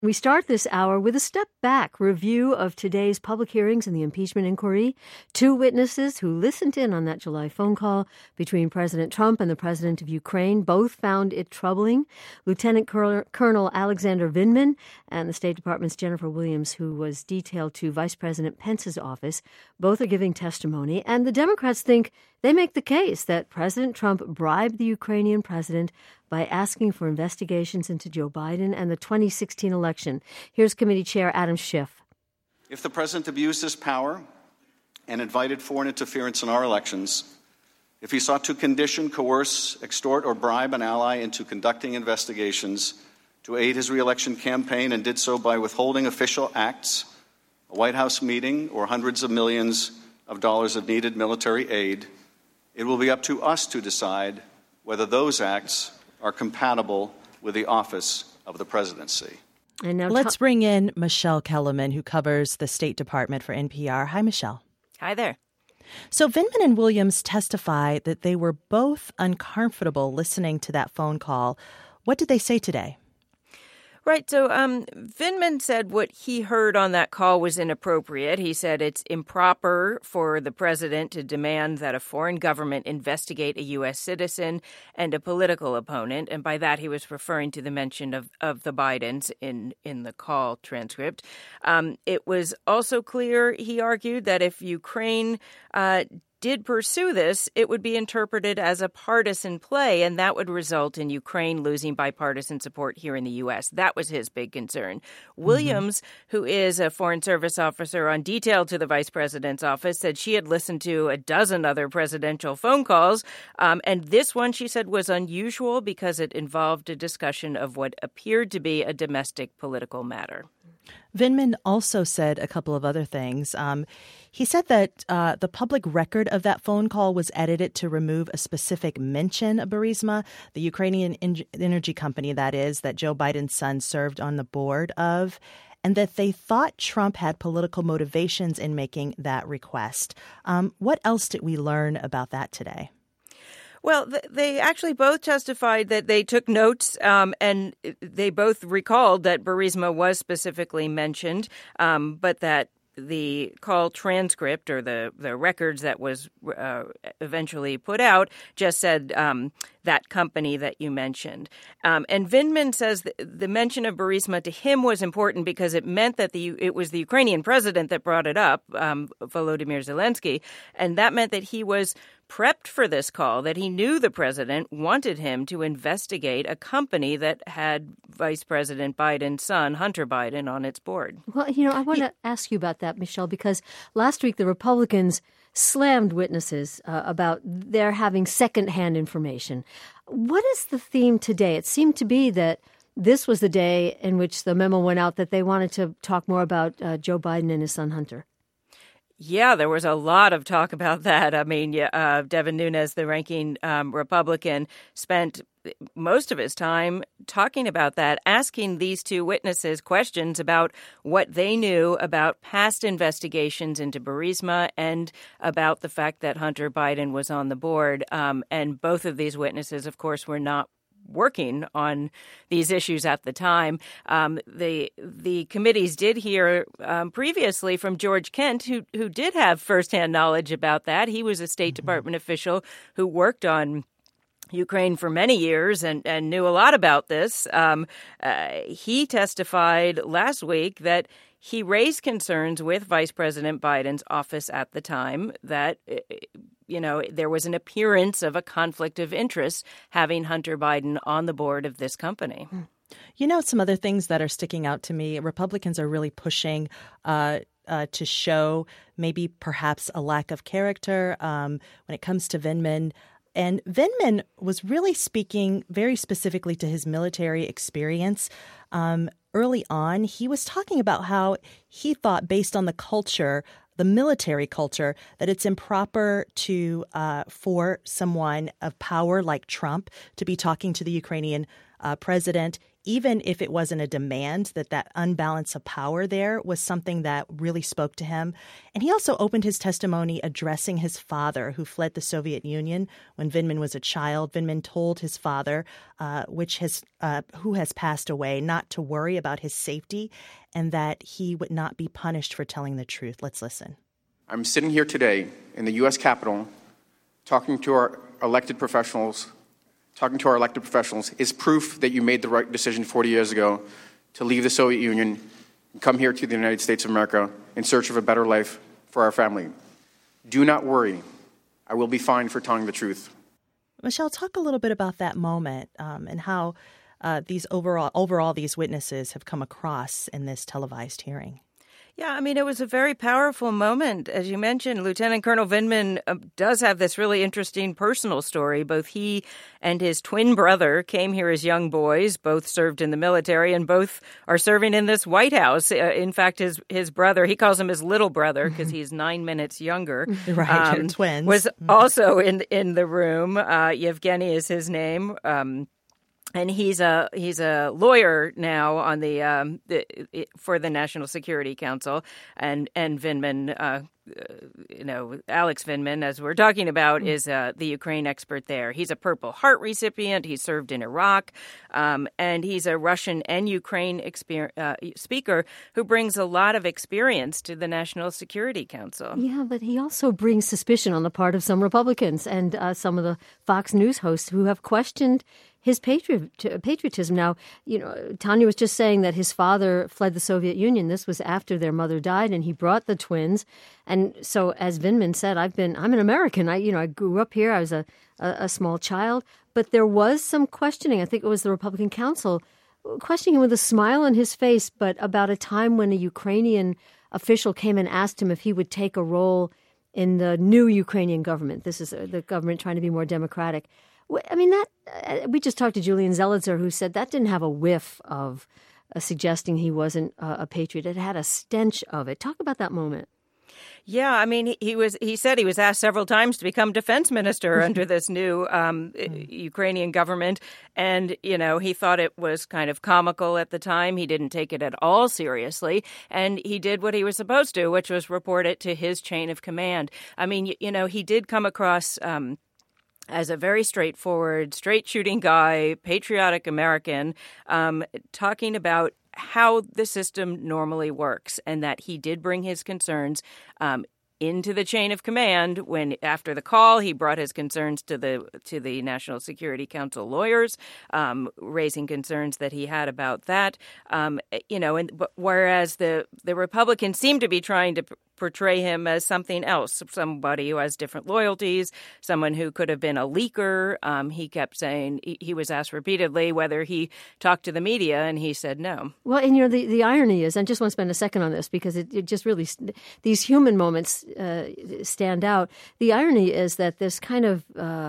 We start this hour with a step-back review of today's public hearings in the impeachment inquiry. Two witnesses who listened in on that July phone call between President Trump and the president of Ukraine both found it troubling. Lieutenant Colonel Alexander Vindman and the State Department's Jennifer Williams, who was detailed to Vice President Pence's office, both are giving testimony. And the Democrats think they make the case that President Trump bribed the Ukrainian president by asking for investigations into Joe Biden and the 2016 election. Here's Committee Chair Adam Schiff. If the president abused his power and invited foreign interference in our elections, if he sought to condition, coerce, extort, or bribe an ally into conducting investigations to aid his reelection campaign and did so by withholding official acts, a White House meeting, or hundreds of millions of dollars of needed military aid, it will be up to us to decide whether those acts are compatible with the office of the presidency. And now let's bring in Michelle Kellerman, who covers the State Department for NPR. Hi, Michelle. Hi there. So Vindman and Williams testify that they were both uncomfortable listening to that phone call. What did they say today? Right. So Vindman said what he heard on that call was inappropriate. He said it's improper for the president to demand that a foreign government investigate a U.S. citizen and a political opponent. And by that, he was referring to the mention of the Bidens in the call transcript. It was also clear, he argued, that if Ukraine did pursue this, it would be interpreted as a partisan play, and that would result in Ukraine losing bipartisan support here in the U.S. That was his big concern. Williams, who is a Foreign Service officer on detail to the vice president's office, said she had listened to a dozen other presidential phone calls, and this one, she said, was unusual because it involved a discussion of what appeared to be a domestic political matter. Vindman also said a couple of other things. He said that the public record of that phone call was edited to remove a specific mention of Burisma, the Ukrainian energy company, that is, that Joe Biden's son served on the board of, and that they thought Trump had political motivations in making that request. What else did we learn about that today? Well, they actually both testified that they took notes, and they both recalled that Burisma was specifically mentioned, but that the call transcript or the records that was eventually put out just said that company that you mentioned. And Vindman says the mention of Burisma to him was important because it meant that it was the Ukrainian president that brought it up, Volodymyr Zelensky, and that meant that he was prepped for this call, that he knew the president wanted him to investigate a company that had Vice President Biden's son, Hunter Biden, on its board. Well, I want to ask you about that, Michelle, because last week the Republicans slammed witnesses about their having secondhand information. What is the theme today? It seemed to be that this was the day in which the memo went out that they wanted to talk more about Joe Biden and his son, Hunter. Yeah, there was a lot of talk about that. I mean, Devin Nunes, the ranking Republican, spent most of his time talking about that, asking these two witnesses questions about what they knew about past investigations into Burisma and about the fact that Hunter Biden was on the board. And both of these witnesses, of course, were not working on these issues at the time. The committees did hear previously from George Kent, who did have firsthand knowledge about that. He was a State Department official who worked on Ukraine for many years and knew a lot about this. He testified last week that he raised concerns with Vice President Biden's office at the time that there was an appearance of a conflict of interest having Hunter Biden on the board of this company. Some other things that are sticking out to me, Republicans are really pushing to show maybe perhaps a lack of character when it comes to Vindman. And Vindman was really speaking very specifically to his military experience. Early on, he was talking about how he thought, based on the culture, the military culture, that it's improper for someone of power like Trump to be talking to the Ukrainian president even if it wasn't a demand, that unbalance of power there was something that really spoke to him. And he also opened his testimony addressing his father, who fled the Soviet Union when Vindman was a child. Vindman told his father, who has passed away, not to worry about his safety and that he would not be punished for telling the truth. Let's listen. I'm sitting here today in the U.S. Capitol talking to our elected professionals is proof that you made the right decision 40 years ago to leave the Soviet Union and come here to the United States of America in search of a better life for our family. Do not worry. I will be fine for telling the truth. Michelle, talk a little bit about that moment and how these overall these witnesses have come across in this televised hearing. Yeah, I mean, it was a very powerful moment. As you mentioned, Lieutenant Colonel Vindman does have this really interesting personal story. Both he and his twin brother came here as young boys, both served in the military, and both are serving in this White House. In fact, his brother, he calls him his little brother because he's 9 minutes younger. Right, twins. Was also in the room. Yevgeny is his name. And he's a lawyer now on for the National Security Council, and Vindman, Alex Vindman, as we're talking about, is the Ukraine expert there. He's a Purple Heart recipient. He served in Iraq, and he's a Russian and Ukraine speaker who brings a lot of experience to the National Security Council. Yeah, but he also brings suspicion on the part of some Republicans and some of the Fox News hosts who have questioned his patriotism. Now, Tanya was just saying that his father fled the Soviet Union. This was after their mother died, and he brought the twins. And so, as Vindman said, I'm an American. I grew up here. I was a small child. But there was some questioning. I think it was the Republican Council questioning him with a smile on his face, but about a time when a Ukrainian official came and asked him if he would take a role in the new Ukrainian government. This is the government trying to be more democratic. I mean, we just talked to Julian Zelitzer, who said that didn't have a whiff of suggesting he wasn't a patriot. It had a stench of it. Talk about that moment. Yeah, I mean, he said he was asked several times to become defense minister under this new Ukrainian government. And, he thought it was kind of comical at the time. He didn't take it at all seriously. And he did what he was supposed to, which was report it to his chain of command. I mean, he did come across as a very straightforward, straight-shooting guy, patriotic American, talking about how the system normally works, and that he did bring his concerns into the chain of command. When after the call, he brought his concerns to the National Security Council lawyers, raising concerns that he had about that. Whereas the Republicans seem to be trying to portray him as something else, somebody who has different loyalties, someone who could have been a leaker. He kept saying he was asked repeatedly whether he talked to the media, and he said no. Well, and the irony is, I just want to spend a second on this because it just really, these human moments stand out. The irony is that this kind of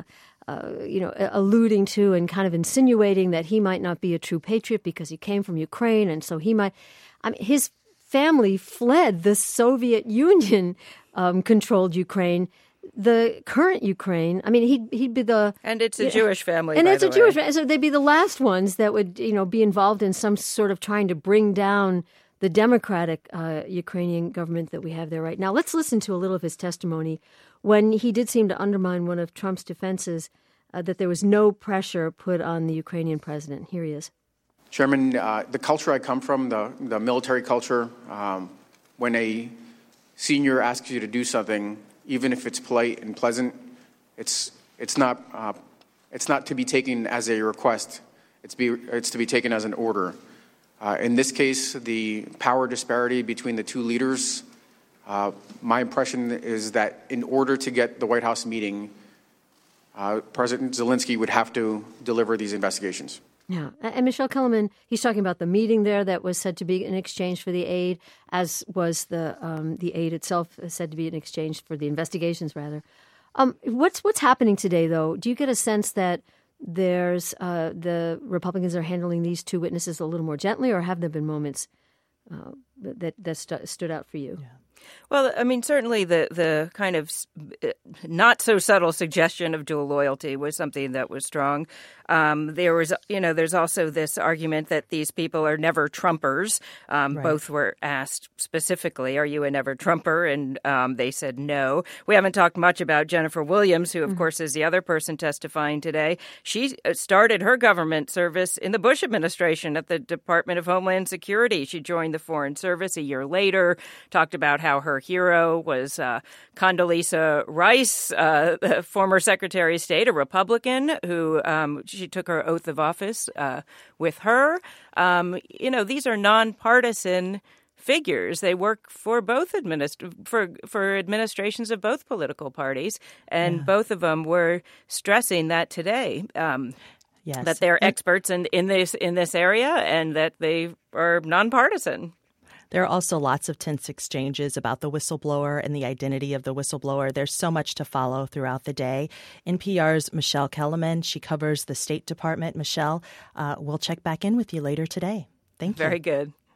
alluding to and kind of insinuating that he might not be a true patriot because he came from Ukraine, and so his family fled the Soviet Union controlled Ukraine. The current Ukraine, I mean, he'd be the... And it's a Jewish family, and by it's the a Jewish family. So they'd be the last ones that would, be involved in some sort of trying to bring down the democratic Ukrainian government that we have there right now. Let's listen to a little of his testimony when he did seem to undermine one of Trump's defenses that there was no pressure put on the Ukrainian president. Here he is. Chairman, the culture I come from, the military culture, when a senior asks you to do something, even if it's polite and pleasant, it's not to be taken as a request. It's to be taken as an order. In this case, the power disparity between the two leaders, my impression is that in order to get the White House meeting, President Zelensky would have to deliver these investigations. Yeah. And Michelle Kellerman, he's talking about the meeting there that was said to be in exchange for the aid, as was the aid itself said to be in exchange for the investigations, rather. What's happening today, though? Do you get a sense that there's the Republicans are handling these two witnesses a little more gently, or have there been moments that stood out for you? Yeah. Well, I mean, certainly the kind of not so subtle suggestion of dual loyalty was something that was strong. There's also this argument that these people are never Trumpers. Right. Both were asked specifically, "Are you a never Trumper?" And they said no. We haven't talked much about Jennifer Williams, who, of course, is the other person testifying today. She started her government service in the Bush administration at the Department of Homeland Security. She joined the Foreign Service a year later, talked about how her hero was Condoleezza Rice, the former Secretary of State, a Republican, who she took her oath of office with her. These are nonpartisan figures. They work for both for administrations of both political parties, and both of them were stressing that today. Yes. That they're experts in this area and that they are nonpartisan. There are also lots of tense exchanges about the whistleblower and the identity of the whistleblower. There's so much to follow throughout the day. NPR's Michelle Kellerman, she covers the State Department. Michelle, we'll check back in with you later today. Thank you. Very good.